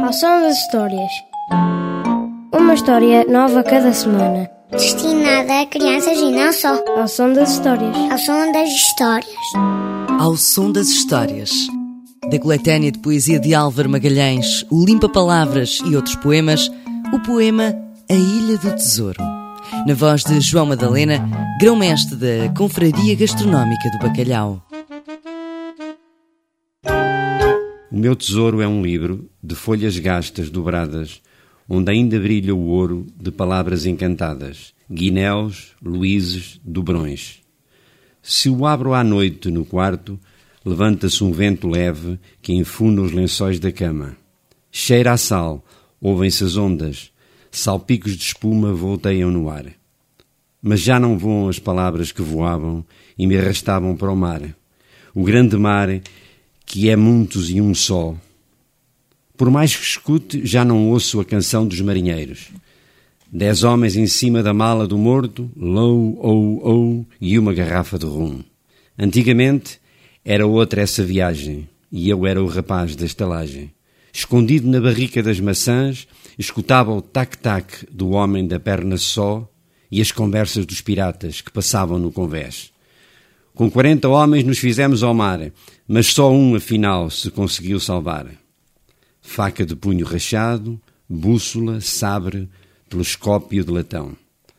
Ao som das histórias. Uma história nova cada semana. Destinada a crianças e não só. Ao som das histórias. Ao som das histórias. Ao som das histórias. Da coletânea de poesia de Álvaro Magalhães, o Limpa Palavras e outros poemas, o poema A Ilha do Tesouro. Na voz de João Madalena, grão-mestre da Confraria Gastronómica do Bacalhau. O meu tesouro é um livro de folhas gastas dobradas, onde ainda brilha o ouro de palavras encantadas, guinéus, luíses, dobrões. Se o abro à noite no quarto, levanta-se um vento leve que enfuna os lençóis da cama. Cheira a sal, ouvem-se as ondas, salpicos de espuma volteiam no ar. Mas já não voam as palavras que voavam e me arrastavam para o mar. O grande mar, que é muitos e um só. Por mais que escute, já não ouço a canção dos marinheiros. 10 homens em cima da mala do morto, low, ou, ou, e uma garrafa de rum. Antigamente, era outra essa viagem, e eu era o rapaz da estalagem. Escondido na barrica das maçãs, escutava o tac-tac do homem da perna só e as conversas dos piratas que passavam no convés. Com 40 homens nos fizemos ao mar, mas só um, afinal, se conseguiu salvar. Faca de punho rachado, bússola, sabre, telescópio de latão.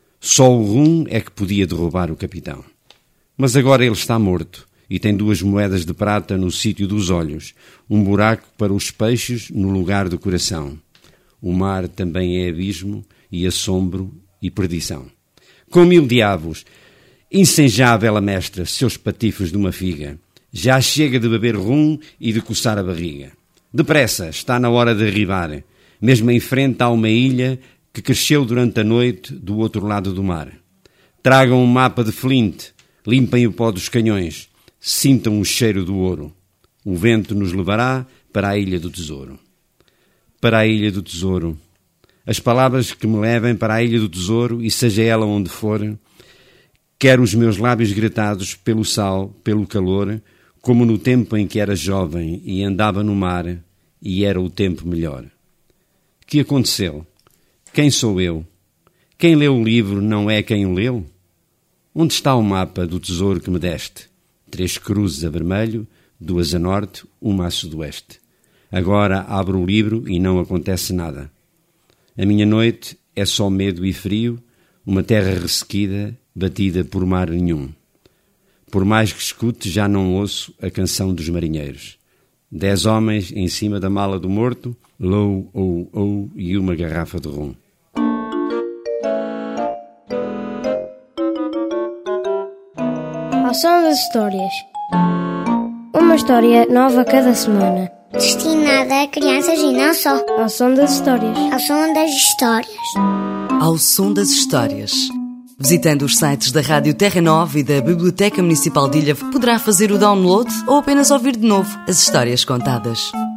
Só o rum é que podia derrubar o capitão. Mas agora ele está morto e tem 2 moedas de prata no sítio dos olhos, um buraco para os peixes no lugar do coração. O mar também é abismo e assombro e perdição. Com 1000 diabos! Insenjável a mestra, seus patifes de uma figa. Já chega de beber rum e de coçar a barriga. Depressa, está na hora de arribar. Mesmo em frente há uma ilha que cresceu durante a noite do outro lado do mar. Tragam um mapa de Flint, limpem o pó dos canhões, sintam o cheiro do ouro. O vento nos levará para a Ilha do Tesouro. Para a Ilha do Tesouro. As palavras que me levem para a Ilha do Tesouro, e seja ela onde for, quero os meus lábios gretados pelo sal, pelo calor, como no tempo em que era jovem e andava no mar e era o tempo melhor. Que aconteceu? Quem sou eu? Quem leu o livro não é quem o leu? Onde está o mapa do tesouro que me deste? 3 cruzes a vermelho, 2 a norte, 1 a sudoeste. Agora abro o livro e não acontece nada. A minha noite é só medo e frio, uma terra ressequida, batida por mar nenhum. Por mais que escute, já não ouço a canção dos marinheiros. 10 homens em cima da mala do morto, low, ou, ou, e uma garrafa de rum. Ao som das histórias. Uma história nova cada semana. Destinada a crianças e não só. Ao som das histórias. Ao som das histórias. Ao som das histórias. Visitando os sites da Rádio Terra Nova e da Biblioteca Municipal de Ilha, poderá fazer o download ou apenas ouvir de novo as histórias contadas.